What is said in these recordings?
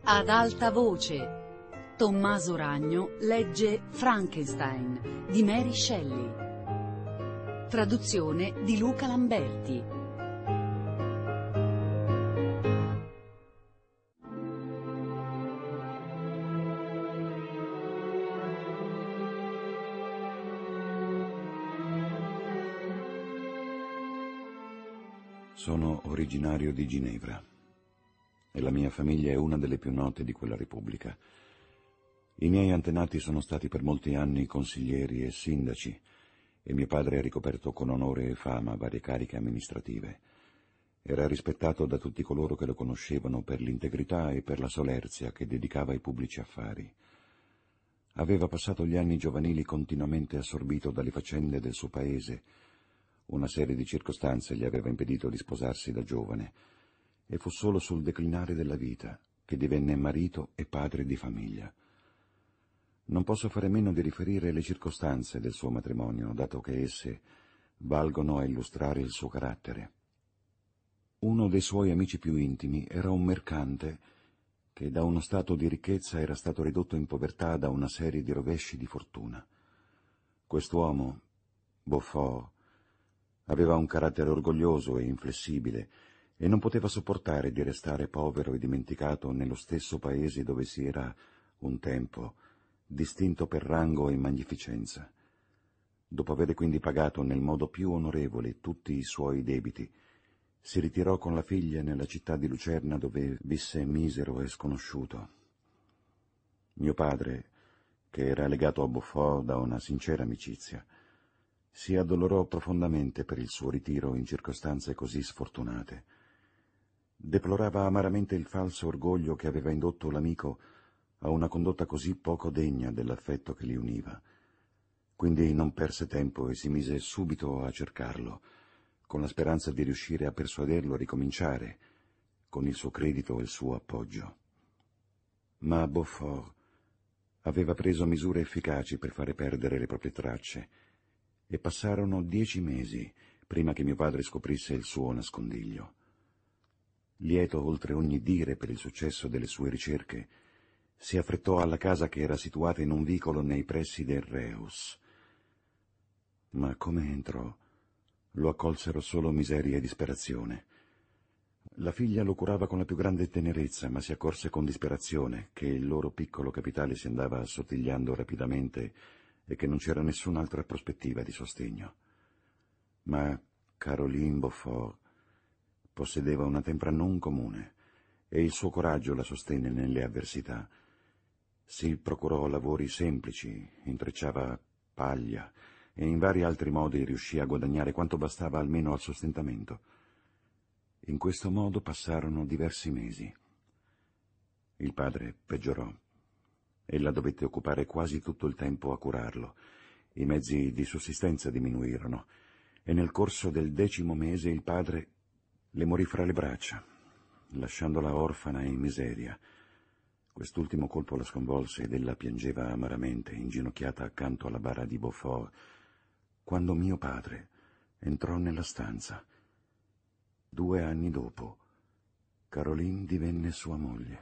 Ad alta voce. Tommaso Ragno legge Frankenstein di Mary Shelley. Traduzione di Luca Lamberti. Sono originario di Ginevra e la mia famiglia è una delle più note di quella repubblica. I miei antenati sono stati per molti anni consiglieri e sindaci e mio padre ha ricoperto con onore e fama varie cariche amministrative. Era rispettato da tutti coloro che lo conoscevano per l'integrità e per la solerzia che dedicava ai pubblici affari. Aveva passato gli anni giovanili continuamente assorbito dalle faccende del suo paese. Una serie di circostanze gli aveva impedito di sposarsi da giovane e fu solo sul declinare della vita che divenne marito e padre di famiglia. Non posso fare meno di riferire le circostanze del suo matrimonio, dato che esse valgono a illustrare il suo carattere. Uno dei suoi amici più intimi era un mercante che da uno stato di ricchezza era stato ridotto in povertà da una serie di rovesci di fortuna. Quest'uomo, Beaufort, aveva un carattere orgoglioso e inflessibile e non poteva sopportare di restare povero e dimenticato nello stesso paese dove si era, un tempo, distinto per rango e magnificenza. Dopo aver quindi pagato nel modo più onorevole tutti i suoi debiti, si ritirò con la figlia nella città di Lucerna dove visse misero e sconosciuto. Mio padre, che era legato a Beaufort da una sincera amicizia, si addolorò profondamente per il suo ritiro in circostanze così sfortunate. Deplorava amaramente il falso orgoglio che aveva indotto l'amico a una condotta così poco degna dell'affetto che li univa. Quindi non perse tempo e si mise subito a cercarlo, con la speranza di riuscire a persuaderlo a ricominciare, con il suo credito e il suo appoggio. Ma Beaufort aveva preso misure efficaci per fare perdere le proprie tracce, e passarono 10 mesi prima che mio padre scoprisse il suo nascondiglio. Lieto oltre ogni dire per il successo delle sue ricerche, si affrettò alla casa che era situata in un vicolo nei pressi del Reus. Ma come entrò, lo accolsero solo miseria e disperazione. La figlia lo curava con la più grande tenerezza, ma si accorse con disperazione che il loro piccolo capitale si andava assottigliando rapidamente e che non c'era nessun'altra prospettiva di sostegno. Ma Caroline Beaufort possedeva una tempra non comune e il suo coraggio la sostenne nelle avversità. Si procurò lavori semplici, intrecciava paglia e in vari altri modi riuscì a guadagnare quanto bastava almeno al sostentamento. In questo modo passarono diversi mesi. Il padre peggiorò. Ella dovette occupare quasi tutto il tempo a curarlo. I mezzi di sussistenza diminuirono e nel corso del 10° mese il padre le morì fra le braccia, lasciandola orfana e in miseria. Quest'ultimo colpo la sconvolse ed ella piangeva amaramente, inginocchiata accanto alla bara di Beaufort, quando mio padre entrò nella stanza. 2 anni dopo, Caroline divenne sua moglie.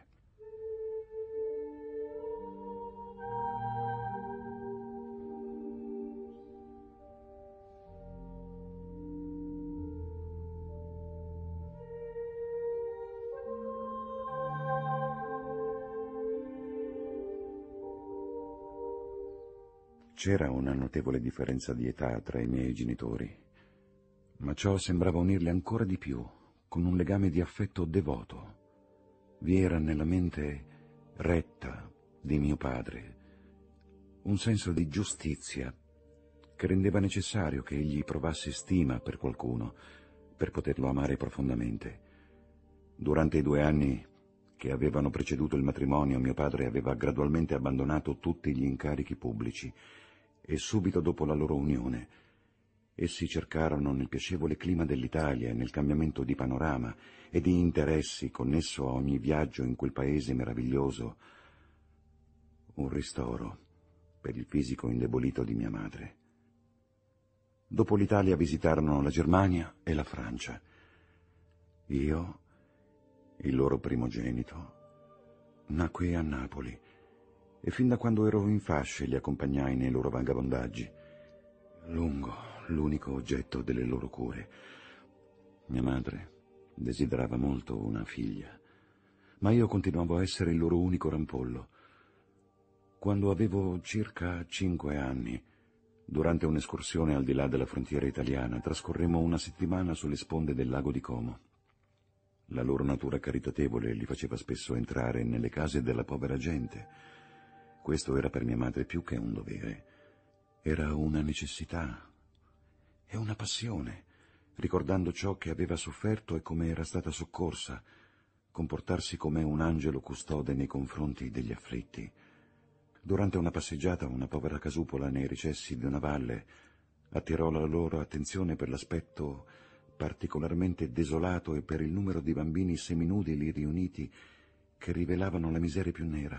C'era una notevole differenza di età tra i miei genitori, ma ciò sembrava unirli ancora di più, con un legame di affetto devoto. Vi era nella mente retta di mio padre un senso di giustizia che rendeva necessario che egli provasse stima per qualcuno per poterlo amare profondamente. Durante i 2 anni che avevano preceduto il matrimonio, mio padre aveva gradualmente abbandonato tutti gli incarichi pubblici e subito dopo la loro unione essi cercarono nel piacevole clima dell'Italia e nel cambiamento di panorama e di interessi connesso a ogni viaggio in quel paese meraviglioso un ristoro per il fisico indebolito di mia madre. Dopo l'Italia visitarono la Germania e la Francia. Io, il loro primogenito, Nacque a Napoli e fin da quando ero in fasce li accompagnai nei loro vagabondaggi. A lungo, l'unico oggetto delle loro cure. Mia madre desiderava molto una figlia, ma io continuavo a essere il loro unico rampollo. Quando avevo circa 5 anni, durante un'escursione al di là della frontiera italiana, trascorremmo una settimana sulle sponde del lago di Como. La loro natura caritatevole li faceva spesso entrare nelle case della povera gente. Questo era per mia madre più che un dovere. Era una necessità e una passione, ricordando ciò che aveva sofferto e come era stata soccorsa, comportarsi come un angelo custode nei confronti degli afflitti. Durante una passeggiata, una povera casupola nei recessi di una valle attirò la loro attenzione per l'aspetto particolarmente desolato e per il numero di bambini seminudi lì riuniti che rivelavano la miseria più nera.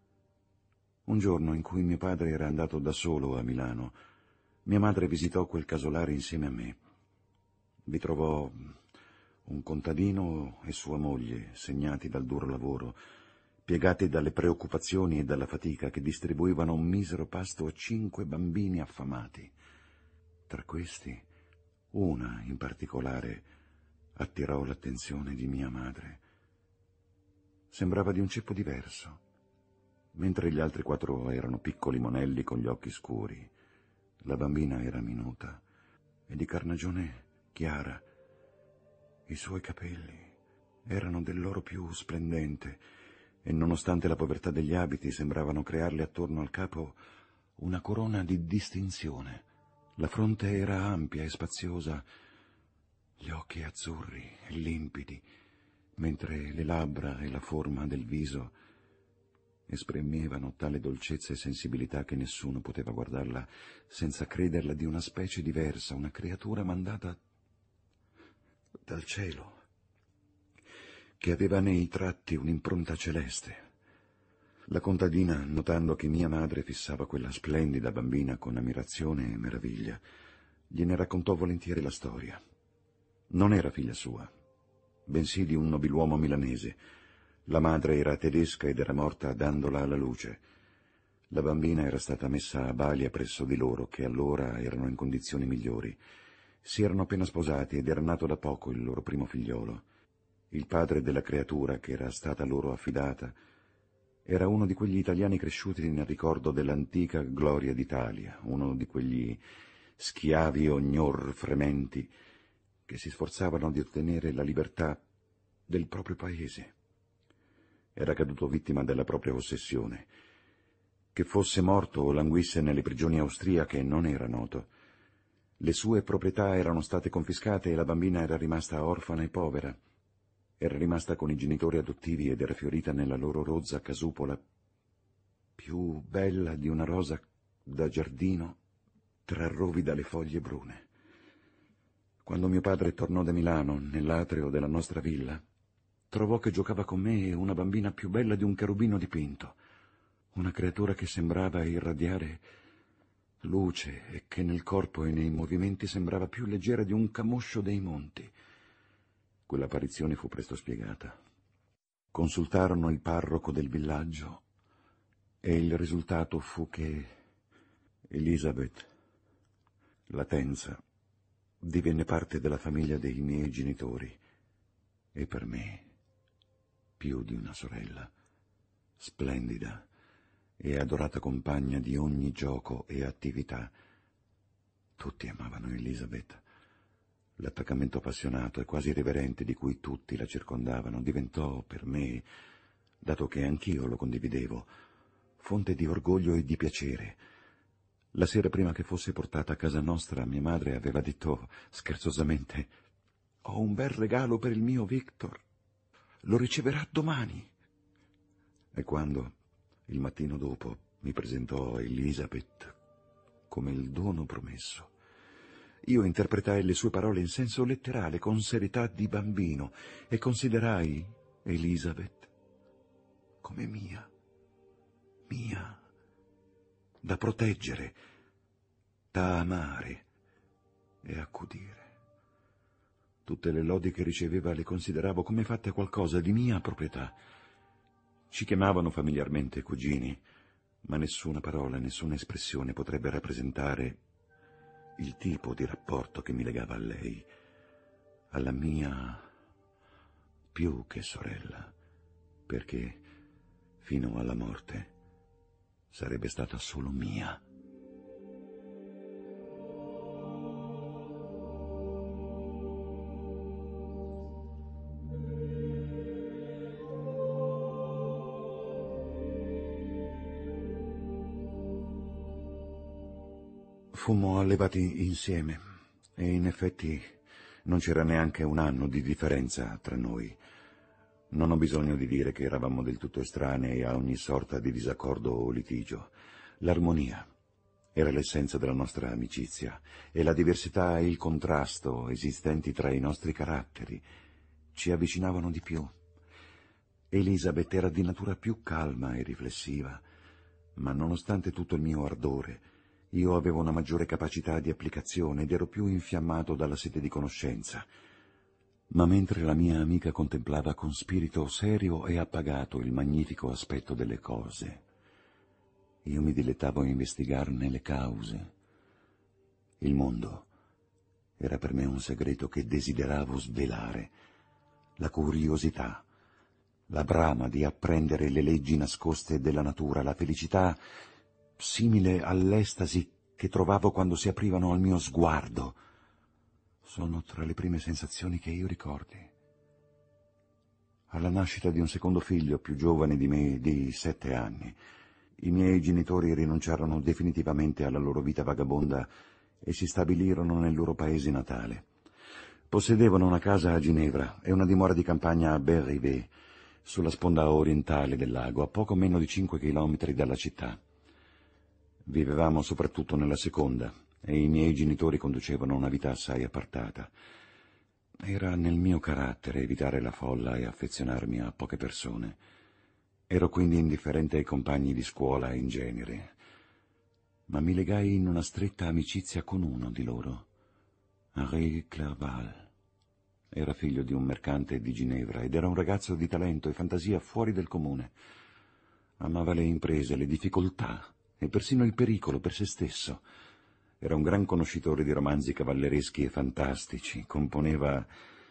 Un giorno in cui mio padre era andato da solo a Milano, mia madre visitò quel casolare insieme a me. Vi trovò un contadino e sua moglie, segnati dal duro lavoro, piegati dalle preoccupazioni e dalla fatica, che distribuivano un misero pasto a 5 bambini affamati. Tra questi, una in particolare attirò l'attenzione di mia madre. Sembrava di un ceppo diverso. Mentre gli altri 4 erano piccoli monelli con gli occhi scuri, la bambina era minuta e di carnagione chiara. I suoi capelli erano dell'oro più splendente e, nonostante la povertà degli abiti, sembravano crearle attorno al capo una corona di distinzione. La fronte era ampia e spaziosa, gli occhi azzurri e limpidi, mentre le labbra e la forma del viso esprimevano tale dolcezza e sensibilità che nessuno poteva guardarla senza crederla di una specie diversa, una creatura mandata dal cielo, che aveva nei tratti un'impronta celeste. La contadina, notando che mia madre fissava quella splendida bambina con ammirazione e meraviglia, gliene raccontò volentieri la storia. Non era figlia sua, bensì di un nobiluomo milanese. La madre era tedesca ed era morta dandola alla luce. La bambina era stata messa a balia presso di loro, che allora erano in condizioni migliori. Si erano appena sposati ed era nato da poco il loro primo figliolo. Il padre della creatura, che era stata loro affidata, era uno di quegli italiani cresciuti nel ricordo dell'antica gloria d'Italia, uno di quegli schiavi ognor frementi che si sforzavano di ottenere la libertà del proprio paese. Era caduto vittima della propria ossessione. Che fosse morto o languisse nelle prigioni austriache non era noto. Le sue proprietà erano state confiscate e la bambina era rimasta orfana e povera. Era rimasta con i genitori adottivi ed era fiorita nella loro rozza casupola, più bella di una rosa da giardino tra rovi dalle foglie brune. Quando mio padre tornò da Milano, nell'atrio della nostra villa, trovò che giocava con me una bambina più bella di un cherubino dipinto, una creatura che sembrava irradiare luce e che nel corpo e nei movimenti sembrava più leggera di un camoscio dei monti. Quell'apparizione fu presto spiegata. Consultarono il parroco del villaggio e il risultato fu che Elisabeth, la tenza, divenne parte della famiglia dei miei genitori e per me più di una sorella, splendida e adorata compagna di ogni gioco e attività. Tutti amavano Elisabeth. L'attaccamento appassionato e quasi riverente di cui tutti la circondavano diventò per me, dato che anch'io lo condividevo, fonte di orgoglio e di piacere. La sera prima che fosse portata a casa nostra, mia madre aveva detto scherzosamente: «Ho un bel regalo per il mio Victor. Lo riceverà domani». E quando, il mattino dopo, mi presentò Elisabeth come il dono promesso, io interpretai le sue parole in senso letterale, con serietà di bambino, e considerai Elisabeth come mia, da proteggere, da amare e accudire. Tutte le lodi che riceveva le consideravo come fatte a qualcosa di mia proprietà. Ci chiamavano familiarmente cugini, ma nessuna parola, nessuna espressione potrebbe rappresentare il tipo di rapporto che mi legava a lei, alla mia più che sorella, perché fino alla morte sarebbe stata solo mia. Fummo allevati insieme e in effetti non c'era neanche un anno di differenza tra noi. Non ho bisogno di dire che eravamo del tutto estranei a ogni sorta di disaccordo o litigio. L'armonia era l'essenza della nostra amicizia e la diversità e il contrasto esistenti tra i nostri caratteri ci avvicinavano di più. Elisabeth era di natura più calma e riflessiva, ma nonostante tutto il mio ardore, io avevo una maggiore capacità di applicazione ed ero più infiammato dalla sete di conoscenza. Ma mentre la mia amica contemplava con spirito serio e appagato il magnifico aspetto delle cose, io mi dilettavo a investigarne le cause. Il mondo era per me un segreto che desideravo svelare. La curiosità, la brama di apprendere le leggi nascoste della natura, la felicità simile all'estasi che trovavo quando si aprivano al mio sguardo, sono tra le prime sensazioni che io ricordi. Alla nascita di un secondo figlio, più giovane di me di 7 anni, i miei genitori rinunciarono definitivamente alla loro vita vagabonda e si stabilirono nel loro paese natale. Possedevano una casa a Ginevra e una dimora di campagna a Bel-Rivet, sulla sponda orientale del lago, a poco meno di 5 chilometri dalla città. Vivevamo soprattutto nella seconda, e i miei genitori conducevano una vita assai appartata. Era nel mio carattere evitare la folla e affezionarmi a poche persone. Ero quindi indifferente ai compagni di scuola in genere, ma mi legai in una stretta amicizia con uno di loro, Henri Clerval. Era figlio di un mercante di Ginevra ed era un ragazzo di talento e fantasia fuori del comune. Amava le imprese, le difficoltà e persino il pericolo per se stesso. Era un gran conoscitore di romanzi cavallereschi e fantastici, componeva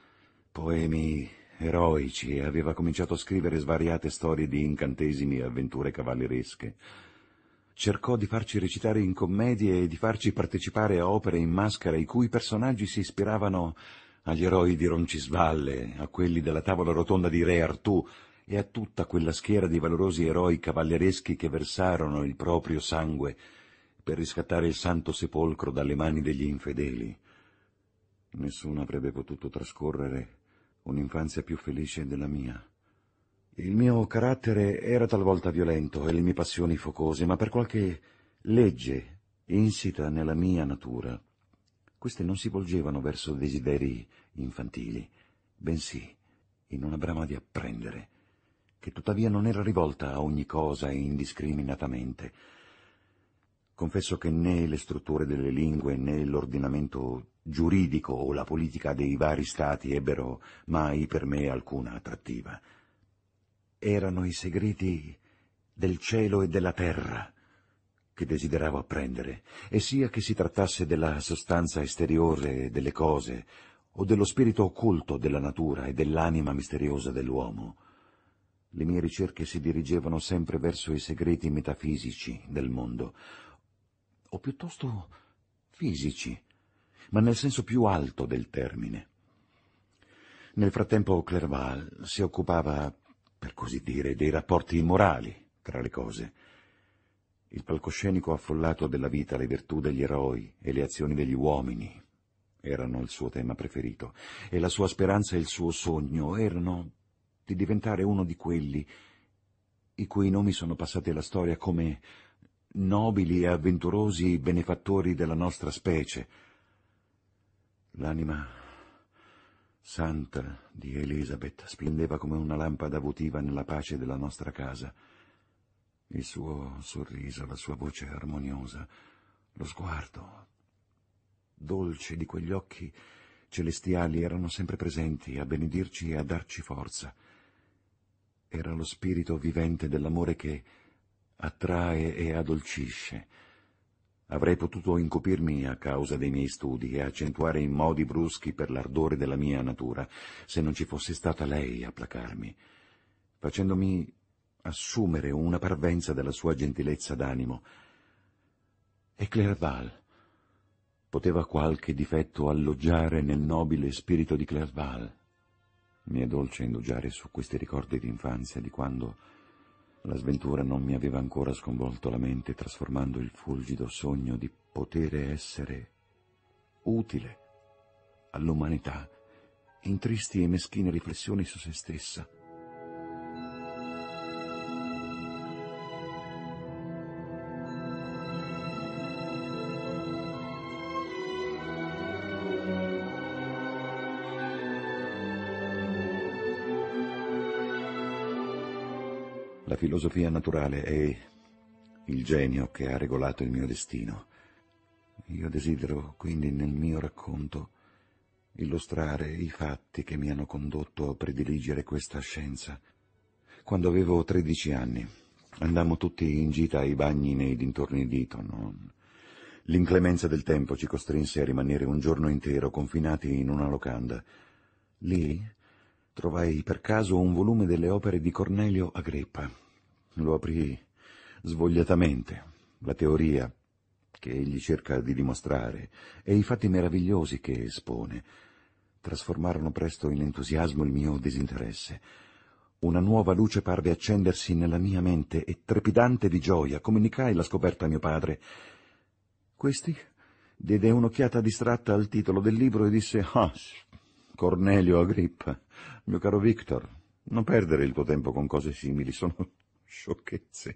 poemi eroici e aveva cominciato a scrivere svariate storie di incantesimi e avventure cavalleresche. Cercò di farci recitare in commedie e di farci partecipare a opere in maschera i cui personaggi si ispiravano agli eroi di Roncisvalle, a quelli della tavola rotonda di Re Artù e a tutta quella schiera di valorosi eroi cavallereschi che versarono il proprio sangue per riscattare il Santo Sepolcro dalle mani degli infedeli. Nessuno avrebbe potuto trascorrere un'infanzia più felice della mia. Il mio carattere era talvolta violento e le mie passioni focose, ma per qualche legge insita nella mia natura, queste non si volgevano verso desideri infantili, bensì in una brama di apprendere, che tuttavia non era rivolta a ogni cosa indiscriminatamente. Confesso che né le strutture delle lingue né l'ordinamento giuridico o la politica dei vari stati ebbero mai per me alcuna attrattiva. Erano i segreti del cielo e della terra che desideravo apprendere, e sia che si trattasse della sostanza esteriore delle cose o dello spirito occulto della natura e dell'anima misteriosa dell'uomo. Le mie ricerche si dirigevano sempre verso i segreti metafisici del mondo, o piuttosto fisici, ma nel senso più alto del termine. Nel frattempo Clerval si occupava, per così dire, dei rapporti morali tra le cose. Il palcoscenico affollato della vita, le virtù degli eroi e le azioni degli uomini erano il suo tema preferito, e la sua speranza e il suo sogno erano di diventare uno di quelli i cui nomi sono passati alla storia come nobili e avventurosi benefattori della nostra specie. L'anima santa di Elisabeth splendeva come una lampada votiva nella pace della nostra casa. Il suo sorriso, la sua voce armoniosa, lo sguardo dolce di quegli occhi celestiali erano sempre presenti a benedirci e a darci forza. era lo spirito vivente dell'amore che attrae e addolcisce. Avrei potuto incupirmi a causa dei miei studi e accentuare in modi bruschi per l'ardore della mia natura, se non ci fosse stata lei a placarmi, facendomi assumere una parvenza della sua gentilezza d'animo. E Clerval poteva qualche difetto alloggiare nel nobile spirito di Clerval. Mi è dolce indugiare su questi ricordi d'infanzia, di quando la sventura non mi aveva ancora sconvolto la mente, trasformando il fulgido sogno di potere essere utile all'umanità in tristi e meschine riflessioni su se stessa. La filosofia naturale è il genio che ha regolato il mio destino. Io desidero quindi nel mio racconto illustrare i fatti che mi hanno condotto a prediligere questa scienza. Quando avevo 13 anni andammo tutti in gita ai bagni nei dintorni di Eton. L'inclemenza del tempo ci costrinse a rimanere un giorno intero confinati in una locanda. Lì trovai per caso un volume delle opere di Cornelio Agrippa. Lo aprii svogliatamente. La teoria che egli cerca di dimostrare e i fatti meravigliosi che espone trasformarono presto in entusiasmo il mio disinteresse. Una nuova luce parve accendersi nella mia mente e, trepidante di gioia, comunicai la scoperta a mio padre. Questi diede un'occhiata distratta al titolo del libro e disse: «Ah, Cornelio Agrippa, mio caro Victor, non perdere il tuo tempo con cose simili, sono sciocchezze».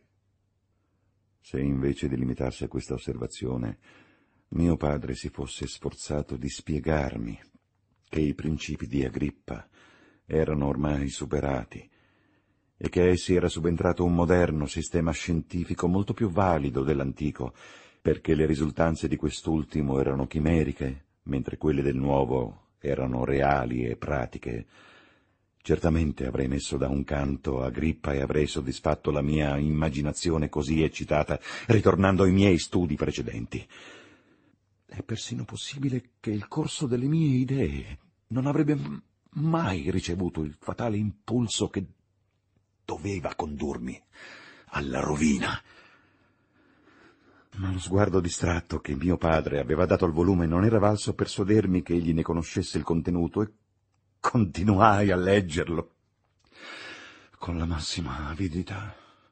Se invece di limitarsi a questa osservazione, mio padre si fosse sforzato di spiegarmi che i principi di Agrippa erano ormai superati e che essi era subentrato un moderno sistema scientifico molto più valido dell'antico, perché le risultanze di quest'ultimo erano chimeriche, mentre quelle del nuovo erano reali e pratiche, certamente avrei messo da un canto Agrippa e avrei soddisfatto la mia immaginazione così eccitata, ritornando ai miei studi precedenti. È persino possibile che il corso delle mie idee non avrebbe mai ricevuto il fatale impulso che doveva condurmi alla rovina. Ma lo sguardo distratto che mio padre aveva dato al volume non era valso a persuadermi che egli ne conoscesse il contenuto, e continuai a leggerlo con la massima avidità.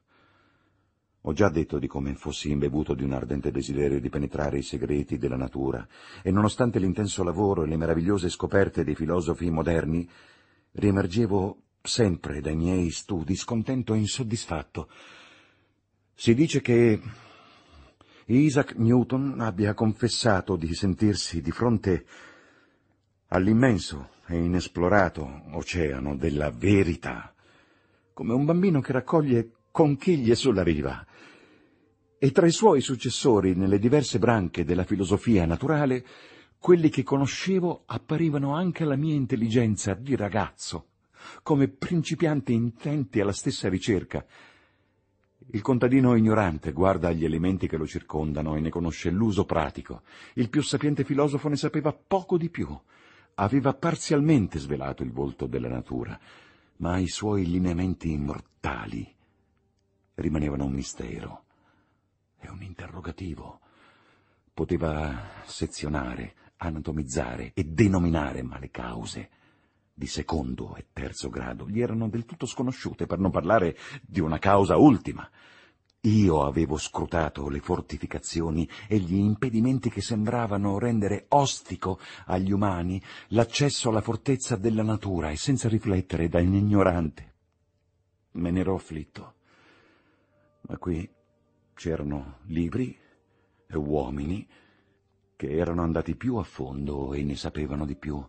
Ho già detto di come fossi imbevuto di un ardente desiderio di penetrare i segreti della natura, e nonostante l'intenso lavoro e le meravigliose scoperte dei filosofi moderni, riemergevo sempre dai miei studi scontento e insoddisfatto. Si dice che Isaac Newton abbia confessato di sentirsi di fronte all'immenso e inesplorato oceano della verità, come un bambino che raccoglie conchiglie sulla riva, e tra i suoi successori nelle diverse branche della filosofia naturale, quelli che conoscevo apparivano anche alla mia intelligenza di ragazzo, come principianti intenti alla stessa ricerca. Il contadino ignorante guarda agli elementi che lo circondano e ne conosce l'uso pratico. Il più sapiente filosofo ne sapeva poco di più. Aveva parzialmente svelato il volto della natura, ma i suoi lineamenti immortali rimanevano un mistero e un interrogativo. Poteva sezionare, anatomizzare e denominare, ma le cause di secondo e terzo grado gli erano del tutto sconosciute, per non parlare di una causa ultima. Io avevo scrutato le fortificazioni e gli impedimenti che sembravano rendere ostico agli umani l'accesso alla fortezza della natura, e senza riflettere, da ignorante me ne ero afflitto. Ma qui c'erano libri e uomini che erano andati più a fondo e ne sapevano di più.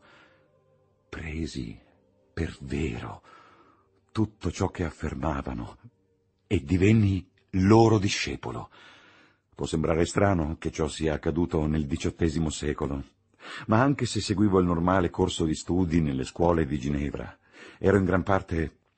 Presi per vero tutto ciò che affermavano e divenni loro discepolo. Può sembrare strano che ciò sia accaduto nel XVIII secolo, ma anche se seguivo il normale corso di studi nelle scuole di Ginevra, ero in gran parte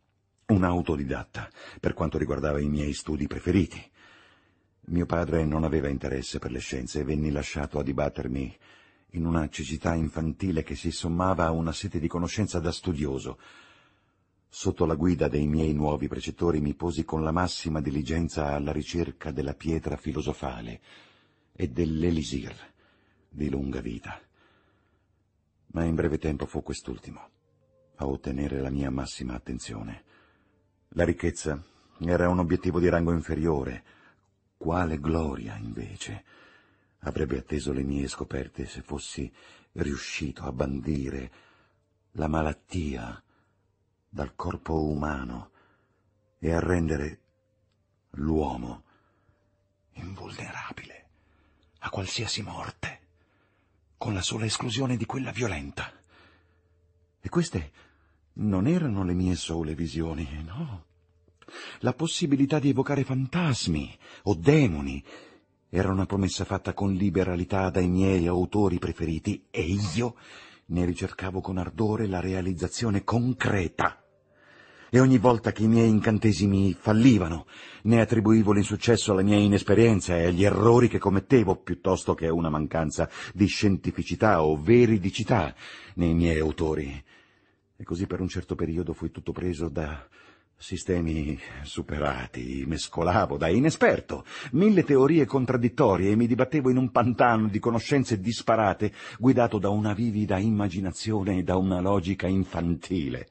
un autodidatta per quanto riguardava i miei studi preferiti. Mio padre non aveva interesse per le scienze e venni lasciato a dibattermi in una cecità infantile che si sommava a una sete di conoscenza da studioso. Sotto la guida dei miei nuovi precettori mi posi con la massima diligenza alla ricerca della pietra filosofale e dell'elisir di lunga vita. Ma in breve tempo fu quest'ultimo a ottenere la mia massima attenzione. La ricchezza era un obiettivo di rango inferiore. Quale gloria, invece, avrebbe atteso le mie scoperte se fossi riuscito a bandire la malattia dal corpo umano e a rendere l'uomo invulnerabile a qualsiasi morte, con la sola esclusione di quella violenta. E queste non erano le mie sole visioni, no. La possibilità di evocare fantasmi o demoni era una promessa fatta con liberalità dai miei autori preferiti e io ne ricercavo con ardore la realizzazione concreta. E ogni volta che i miei incantesimi fallivano, ne attribuivo l'insuccesso alla mia inesperienza e agli errori che commettevo, piuttosto che a una mancanza di scientificità o veridicità nei miei autori. E così per un certo periodo fui tutto preso da sistemi superati, mescolavo da inesperto 1000 teorie contraddittorie e mi dibattevo in un pantano di conoscenze disparate, guidato da una vivida immaginazione e da una logica infantile.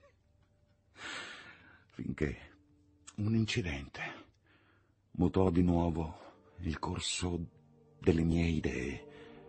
Finché un incidente mutò di nuovo il corso delle mie idee.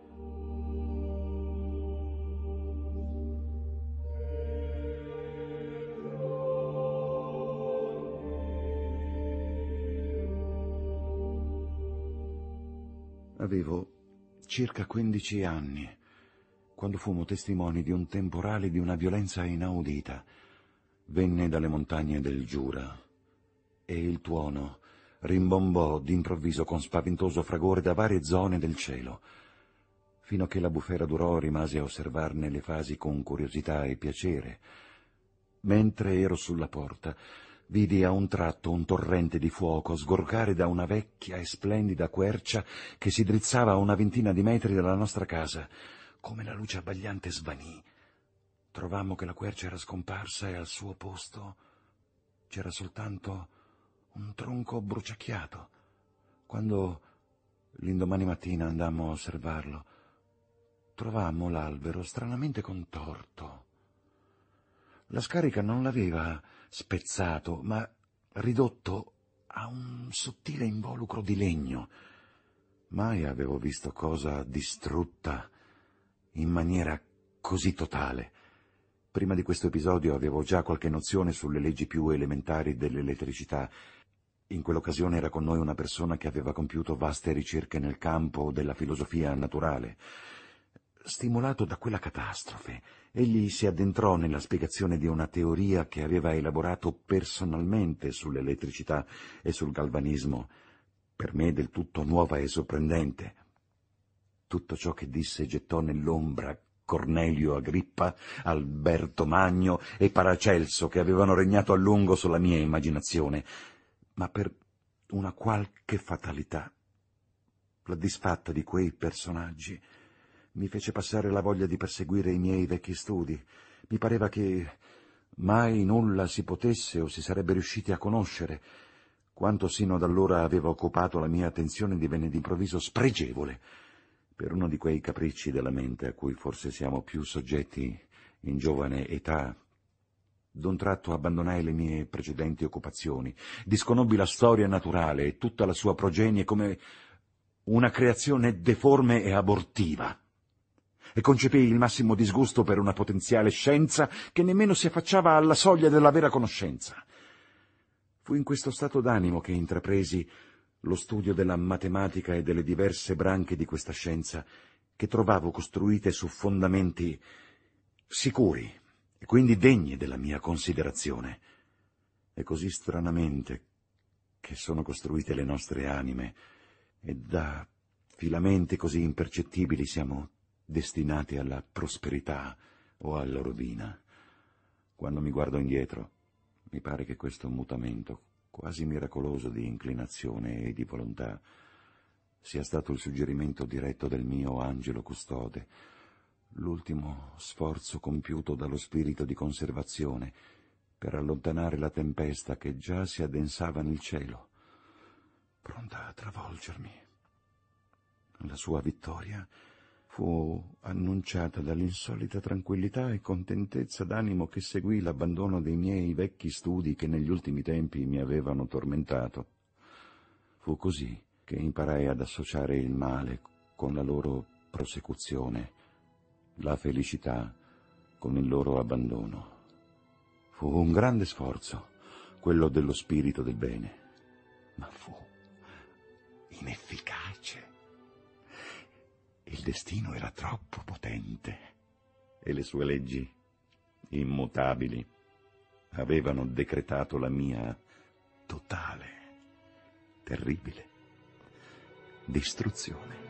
Avevo circa 15 anni, quando fummo testimoni di un temporale di una violenza inaudita. Venne dalle montagne del Giura e il tuono rimbombò d'improvviso con spaventoso fragore da varie zone del cielo. Fino a che la bufera durò rimasi a osservarne le fasi con curiosità e piacere. Mentre ero sulla porta, vidi a un tratto un torrente di fuoco sgorgare da una vecchia e splendida quercia che si drizzava a una ventina di metri dalla nostra casa. Come la luce abbagliante svanì, trovammo che la quercia era scomparsa e al suo posto c'era soltanto un tronco bruciacchiato. Quando l'indomani mattina andammo a osservarlo, trovammo l'albero stranamente contorto. La scarica non l'aveva spezzato, ma ridotto a un sottile involucro di legno. Mai avevo visto cosa distrutta in maniera così totale. Prima di questo episodio avevo già qualche nozione sulle leggi più elementari dell'elettricità. In quell'occasione era con noi una persona che aveva compiuto vaste ricerche nel campo della filosofia naturale. Stimolato da quella catastrofe, egli si addentrò nella spiegazione di una teoria che aveva elaborato personalmente sull'elettricità e sul galvanismo, per me del tutto nuova e sorprendente. Tutto ciò che disse gettò nell'ombra Cornelio Agrippa, Alberto Magno e Paracelso, che avevano regnato a lungo sulla mia immaginazione, ma per una qualche fatalità, la disfatta di quei personaggi mi fece passare la voglia di perseguire i miei vecchi studi. Mi pareva che mai nulla si potesse o si sarebbe riusciti a conoscere. Quanto sino ad allora aveva occupato la mia attenzione divenne d'improvviso spregevole. Per uno di quei capricci della mente a cui forse siamo più soggetti in giovane età, d'un tratto abbandonai le mie precedenti occupazioni, disconobbi la storia naturale e tutta la sua progenie come una creazione deforme e abortiva, e concepii il massimo disgusto per una potenziale scienza che nemmeno si affacciava alla soglia della vera conoscenza. Fu in questo stato d'animo che intrapresi lo studio della matematica e delle diverse branche di questa scienza, che trovavo costruite su fondamenti sicuri e quindi degni della mia considerazione. E così stranamente che sono costruite le nostre anime, e da filamenti così impercettibili siamo destinati alla prosperità o alla rovina. Quando mi guardo indietro, Mi pare che questo mutamento, quasi miracoloso di inclinazione e di volontà, sia stato il suggerimento diretto del mio angelo custode, l'ultimo sforzo compiuto dallo spirito di conservazione per allontanare la tempesta che già si addensava nel cielo, pronta a travolgermi. La sua vittoria fu annunciata dall'insolita tranquillità e contentezza d'animo che seguì l'abbandono dei miei vecchi studi che negli ultimi tempi mi avevano tormentato. Fu così che imparai ad associare il male con la loro prosecuzione, la felicità con il loro abbandono. Fu un grande sforzo, quello dello spirito del bene, ma fu inefficace. Il destino era troppo potente e le sue leggi, immutabili, avevano decretato la mia totale, terribile distruzione.